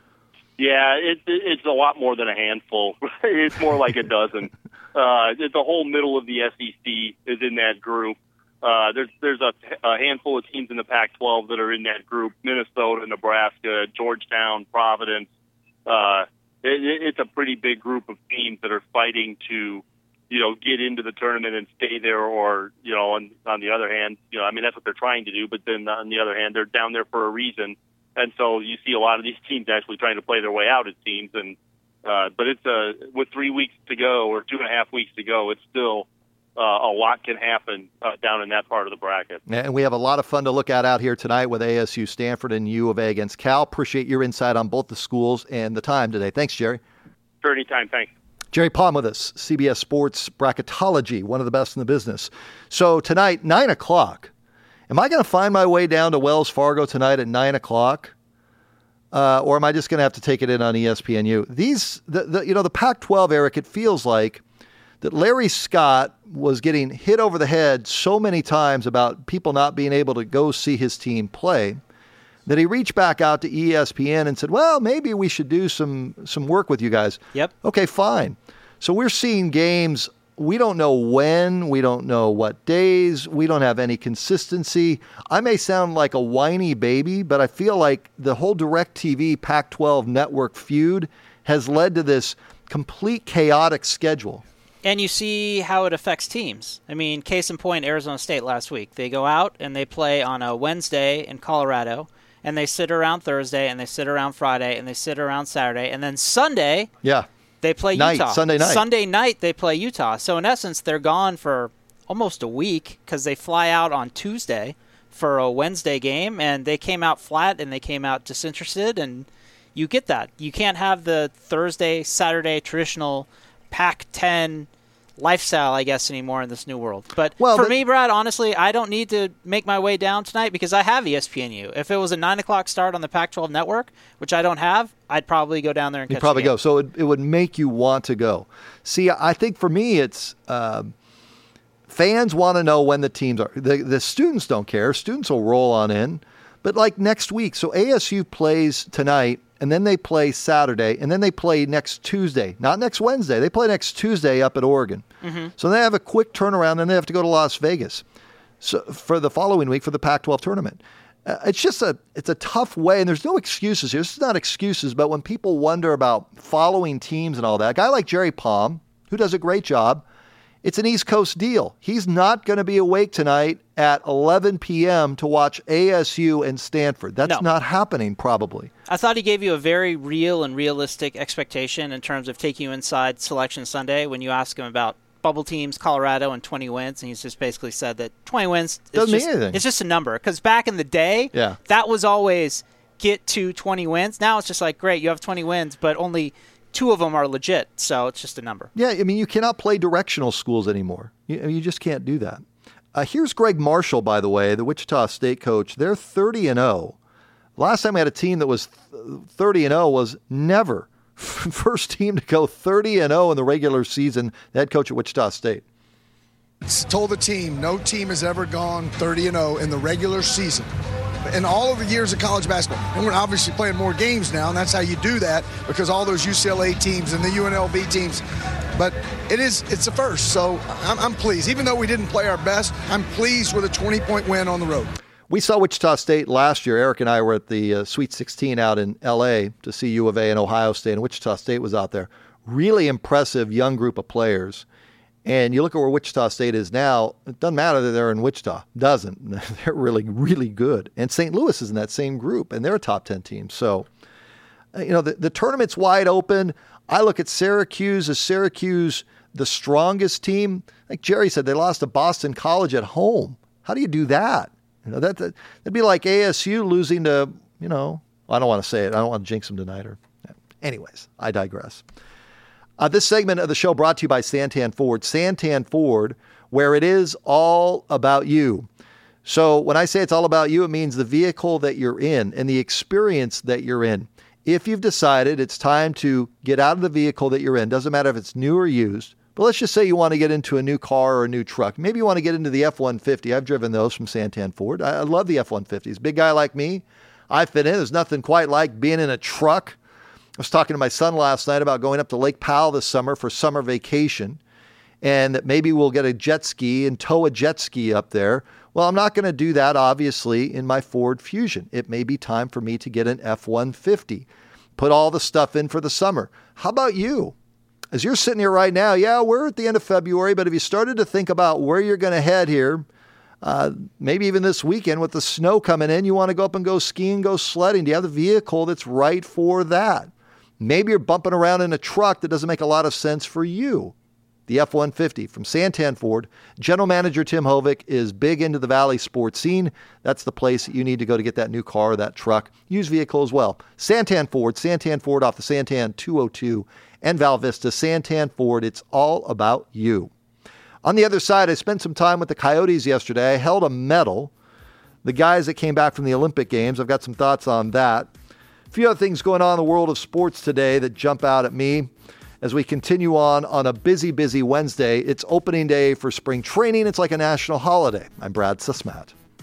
Yeah, it, it's a lot more than a handful. It's more like a dozen. Uh, the whole middle of the S E C is in that group. Uh, there's there's a, a handful of teams in the Pac twelve that are in that group: Minnesota, Nebraska, Georgetown, Providence. Uh, it, it's a pretty big group of teams that are fighting to, you know, get into the tournament and stay there. Or, you know, on, on the other hand, you know, I mean, that's what they're trying to do. But then on the other hand, they're down there for a reason. And so you see a lot of these teams actually trying to play their way out, it seems. And uh, but it's uh, with three weeks to go or two and a half weeks to go, it's still uh, a lot can happen uh, down in that part of the bracket. And we have a lot of fun to look at out here tonight with A S U, Stanford, and U of A against Cal. Appreciate your insight on both the schools and the time today. Thanks, Jerry. For any time, thanks. Jerry Palm with us, C B S Sports Bracketology, one of the best in the business. So tonight, nine o'clock. Am I going to find my way down to Wells Fargo tonight at nine o'clock? Uh, or am I just going to have to take it in on E S P N U? These, the, the, you know, the Pac twelve, Eric, it feels like that Larry Scott was getting hit over the head so many times about people not being able to go see his team play that he reached back out to E S P N and said, well, maybe we should do some, some work with you guys. Yep. Okay, fine. So we're seeing games. We don't know when, we don't know what days, we don't have any consistency. I may sound like a whiny baby, but I feel like the whole DirecTV Pac twelve network feud has led to this complete chaotic schedule. And you see how it affects teams. I mean, case in point, Arizona State last week. They go out and they play on a Wednesday in Colorado, and they sit around Thursday, and they sit around Friday, and they sit around Saturday, and then Sunday... Yeah. They play night, Utah. Sunday night. Sunday night, they play Utah. So, in essence, they're gone for almost a week because they fly out on Tuesday for a Wednesday game, and they came out flat and they came out disinterested, and you get that. You can't have the Thursday, Saturday traditional Pac ten lifestyle, I guess, anymore in this new world. But well, for but, me, Brad, honestly, I don't need to make my way down tonight because I have E S P N U. If it was a nine o'clock start on the Pac twelve network, which I don't have, I'd probably go down there and catch You'd probably the game. go. So it, it would make you want to go. See, I think for me, it's uh, fans want to know when the teams are. The, the students don't care. Students will roll on in. But like next week, so A S U plays tonight, and then they play Saturday, and then they play next Tuesday. Not next Wednesday. They play next Tuesday up at Oregon. Mm-hmm. So they have a quick turnaround, and they have to go to Las Vegas so for the following week for the Pac twelve tournament. Uh, it's just a it's a tough way, and there's no excuses here. This is not excuses, but when people wonder about following teams and all that, a guy like Jerry Palm, who does a great job, it's an East Coast deal. He's not going to be awake tonight at eleven p.m. to watch A S U and Stanford. That's no. not happening, probably. I thought he gave you a very real and realistic expectation in terms of taking you inside Selection Sunday when you asked him about bubble teams, Colorado, and twenty wins, and he's just basically said that twenty wins is Doesn't just, mean anything. It's just a number. Because back in the day, yeah. that was always get to twenty wins. Now it's just like, great, you have twenty wins, but only two of them are legit, so it's just a number. Yeah, I mean, you cannot play directional schools anymore. You, you just can't do that. Uh, here's Greg Marshall, by the way, the Wichita State coach. They're thirty and oh. Last time we had a team that was thirty and oh was never. First team to go thirty and oh in the regular season, the head coach at Wichita State. It's told the team, no team has ever gone thirty and oh in the regular season. In all of the years of college basketball. And we're obviously playing more games now, and that's how you do that, because all those U C L A teams and the U N L V teams. But it is, it's a first, so I'm, I'm pleased. Even though we didn't play our best, I'm pleased with a twenty-point win on the road. We saw Wichita State last year. Eric and I were at the uh, Sweet sixteen out in L A to see U of A and Ohio State, and Wichita State was out there. Really impressive young group of players. And you look at where Wichita State is now, it doesn't matter that they're in Wichita. It doesn't. They're really, really good. And Saint Louis is in that same group, and they're a top ten team. So, you know, the, the tournament's wide open. I look at Syracuse. Is Syracuse the strongest team? Like Jerry said, they lost to Boston College at home. How do you do that? You know, that, that, that'd be like A S U losing to, you know, I don't want to say it. I don't want to jinx them tonight. Or, anyways, I digress. Uh, this segment of the show brought to you by Santan Ford. Santan Ford, where it is all about you. So when I say it's all about you, it means the vehicle that you're in and the experience that you're in. If you've decided it's time to get out of the vehicle that you're in, doesn't matter if it's new or used, but let's just say you want to get into a new car or a new truck. Maybe you want to get into the F one fifty. I've driven those from Santan Ford. I, I love the F one fifties. Big guy like me, I fit in. There's nothing quite like being in a truck. I was talking to my son last night about going up to Lake Powell this summer for summer vacation, and that maybe we'll get a jet ski and tow a jet ski up there. Well, I'm not going to do that, obviously, in my Ford Fusion. It may be time for me to get an F one fifty. Put all the stuff in for the summer. How about you? As you're sitting here right now, yeah, we're at the end of February, but have you started to think about where you're going to head here? Uh, maybe even this weekend with the snow coming in, you want to go up and go skiing, go sledding. Do you have the vehicle that's right for that? Maybe you're bumping around in a truck that doesn't make a lot of sense for you. The F one fifty from Santan Ford. General Manager Tim Hovick is big into the Valley sports scene. That's the place that you need to go to get that new car or that truck. Used vehicle as well. Santan Ford. Santan Ford off the Santan two oh two and Val Vista. Santan Ford. It's all about you. On the other side, I spent some time with the Coyotes yesterday. I held a medal. The guys that came back from the Olympic Games, I've got some thoughts on that. A few other things going on in the world of sports today that jump out at me as we continue on on a busy, busy Wednesday. It's opening day for spring training. It's like a national holiday. I'm Brad Susmat.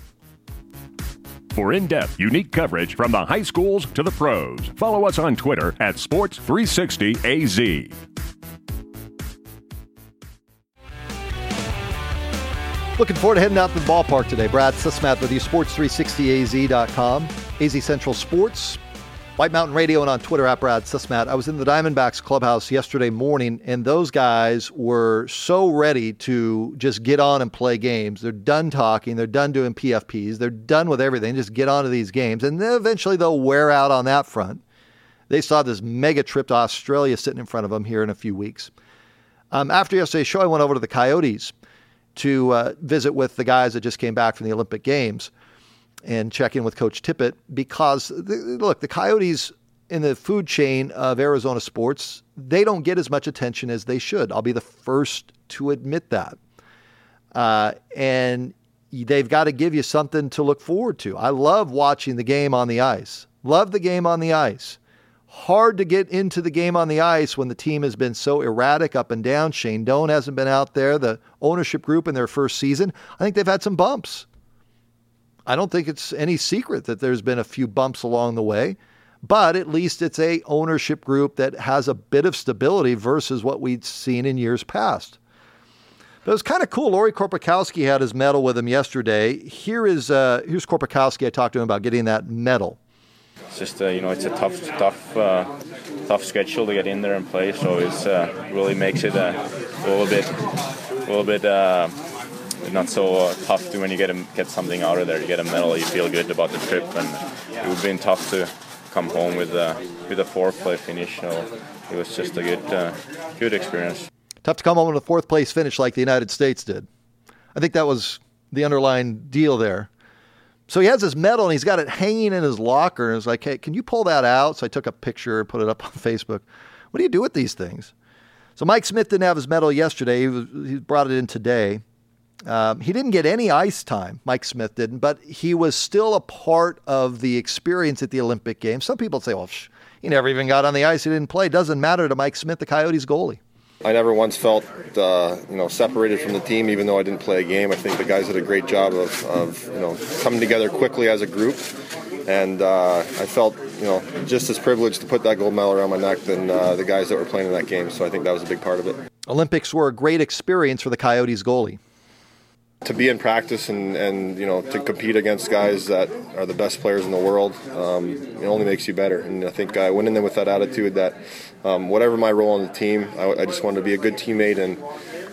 For in-depth, unique coverage from the high schools to the pros, follow us on Twitter at Sports three sixty A Z. Looking forward to heading out to the ballpark today. Brad Susmat with you, sports three sixty A Z dot com, A Z Central Sports. White Mountain Radio and on Twitter at Brad Susmat. I was in the Diamondbacks clubhouse yesterday morning, and those guys were so ready to just get on and play games. They're done talking. They're done doing P F Ps. They're done with everything. Just get on to these games. And then eventually they'll wear out on that front. They saw this mega trip to Australia sitting in front of them here in a few weeks. Um, after yesterday's show, I went over to the Coyotes to uh, visit with the guys that just came back from the Olympic Games and check in with Coach Tippett because, the, look, the Coyotes in the food chain of Arizona sports, they don't get as much attention as they should. I'll be the first to admit that. Uh, and they've got to give you something to look forward to. I love watching the game on the ice. Love the game on the ice. Hard to get into the game on the ice when the team has been so erratic up and down. Shane Doan hasn't been out there. The ownership group in their first season, I think they've had some bumps. I don't think it's any secret that there's been a few bumps along the way, but at least it's a ownership group that has a bit of stability versus what we'd seen in years past. But it was kind of cool. Lori Korpakowski had his medal with him yesterday. Here is uh, here's Korpakowski. I talked to him about getting that medal. It's just uh, you know it's a tough, tough, uh, tough schedule to get in there and play. So it's uh, really makes it uh, a little bit, a little bit. Uh, Not so uh, tough to when you get a, get something out of there. You get a medal, you feel good about the trip, and it would have been tough to come home with uh, with a fourth place finish. So it was just a good uh, good experience. Tough to come home with a fourth place finish like the United States did. I think that was the underlying deal there. So he has his medal and he's got it hanging in his locker, and it's like, hey, can you pull that out? So I took a picture and put it up on Facebook. What do you do with these things? So Mike Smith didn't have his medal yesterday. He, was, he brought it in today. Um, he didn't get any ice time, Mike Smith didn't, but he was still a part of the experience at the Olympic Games. Some people say, well, sh- he never even got on the ice. He didn't play. Doesn't matter to Mike Smith, the Coyotes goalie. I never once felt, uh, you know, separated from the team, even though I didn't play a game. I think the guys did a great job of, of you know, coming together quickly as a group. And uh, I felt, you know, just as privileged to put that gold medal around my neck than uh, the guys that were playing in that game. So I think that was a big part of it. Olympics were a great experience for the Coyotes goalie. To be in practice and, and, you know, to compete against guys that are the best players in the world, um, it only makes you better. And I think I went in there with that attitude that um, whatever my role on the team, I, I just wanted to be a good teammate and,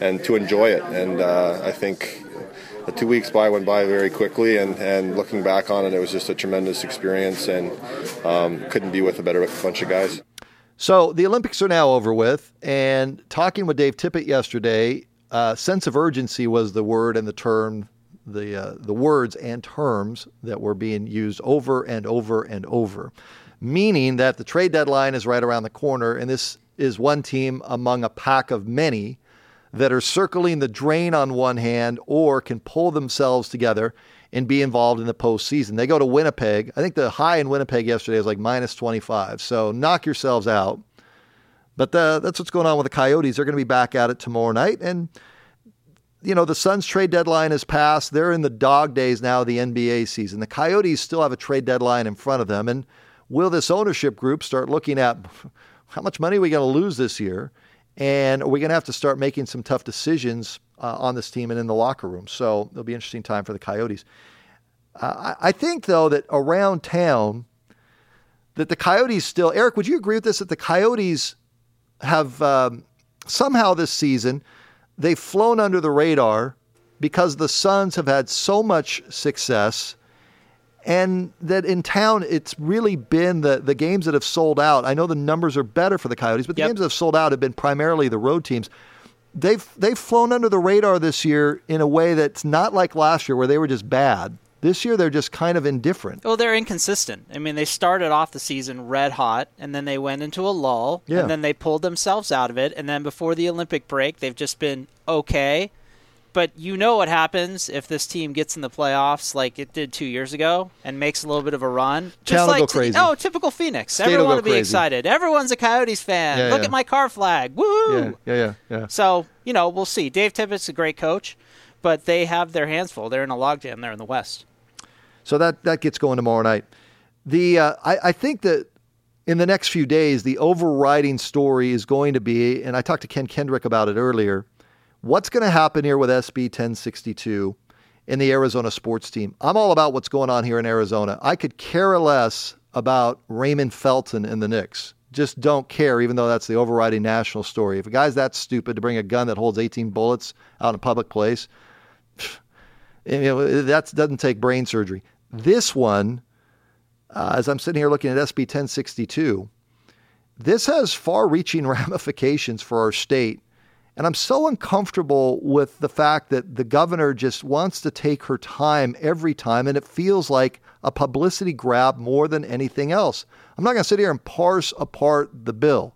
and to enjoy it. And uh, I think the two weeks by went by very quickly, and, and looking back on it, it was just a tremendous experience, and um, couldn't be with a better bunch of guys. So the Olympics are now over with, and talking with Dave Tippett yesterday, uh, sense of urgency was the word and the term, the uh, the words and terms that were being used over and over and over, meaning that the trade deadline is right around the corner, and this is one team among a pack of many that are circling the drain on one hand or can pull themselves together and be involved in the postseason. They go to Winnipeg. I think the high in Winnipeg yesterday was like minus twenty-five. So knock yourselves out. But the, that's what's going on with the Coyotes. They're going to be back at it tomorrow night. And, you know, the Suns trade deadline has passed. They're in the dog days now of the N B A season. The Coyotes still have a trade deadline in front of them. And will this ownership group start looking at how much money are we going to lose this year? And are we going to have to start making some tough decisions uh, on this team and in the locker room? So it'll be an interesting time for the Coyotes. Uh, I, I think, though, that around town, that the Coyotes still... Eric, would you agree with this, that the Coyotes have um, somehow this season, they've flown under the radar because the Suns have had so much success, and that in town, it's really been the, the games that have sold out. I know the numbers are better for the Coyotes, but the yep. games that have sold out have been primarily the road teams. They've they've flown under the radar this year in a way that's not like last year where they were just bad. This year, they're just kind of indifferent. Well, they're inconsistent. I mean, they started off the season red hot, and then they went into a lull, yeah. and then they pulled themselves out of it, and then before the Olympic break, they've just been okay. But you know what happens if this team gets in the playoffs like it did two years ago and makes a little bit of a run. Just Town like will go crazy. Oh, typical Phoenix. State Everyone will, will be crazy. excited. Everyone's a Coyotes fan. Yeah, Look yeah. at my car flag. Woo! Yeah, yeah, yeah, yeah. So, you know, we'll see. Dave Tippett's a great coach, but they have their hands full. They're in a logjam there in the West. So that, that gets going tomorrow night. The uh, I, I think that in the next few days, the overriding story is going to be, and I talked to Ken Kendrick about it earlier, what's going to happen here with S B ten sixty-two in the Arizona sports team? I'm all about what's going on here in Arizona. I could care less about Raymond Felton and the Knicks. Just don't care, even though that's the overriding national story. If a guy's that stupid to bring a gun that holds eighteen bullets out in a public place, you know, that doesn't take brain surgery. This one, uh, as I'm sitting here looking at S B ten sixty-two, this has far-reaching ramifications for our state. And I'm so uncomfortable with the fact that the governor just wants to take her time every time, and it feels like a publicity grab more than anything else. I'm not going to sit here and parse apart the bill.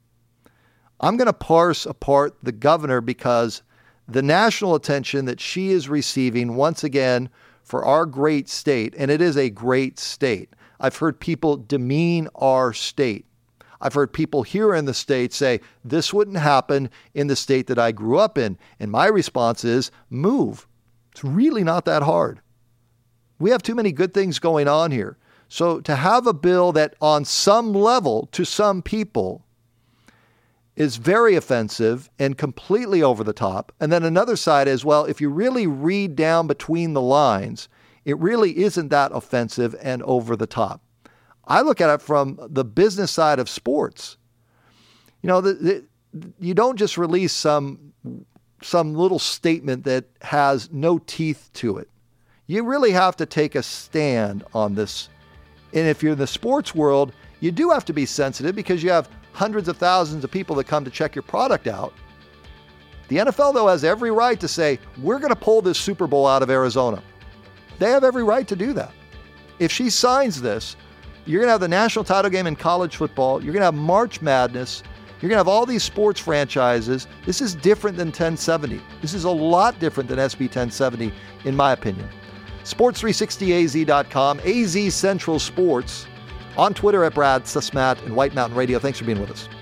I'm going to parse apart the governor because the national attention that she is receiving once again for our great state, and it is a great state. I've heard people demean our state. I've heard people here in the state say, this wouldn't happen in the state that I grew up in. And my response is, move. It's really not that hard. We have too many good things going on here. So to have a bill that on some level, to some people, is very offensive and completely over the top. And then another side is, well, if you really read down between the lines, it really isn't that offensive and over the top. I look at it from the business side of sports. You know, the, the, you don't just release some some little statement that has no teeth to it. You really have to take a stand on this. And if you're in the sports world, you do have to be sensitive because you have hundreds of thousands of people that come to check your product out. The N F L, though, has every right to say, we're going to pull this Super Bowl out of Arizona. They have every right to do that. If she signs this, you're going to have the national title game in college football. You're going to have March Madness. You're going to have all these sports franchises. This is different than ten seventy. This is a lot different than S B ten seventy, in my opinion. sports three sixty A Z dot com, A Z Central Sports, on Twitter at Brad Sussmat and White Mountain Radio. Thanks for being with us.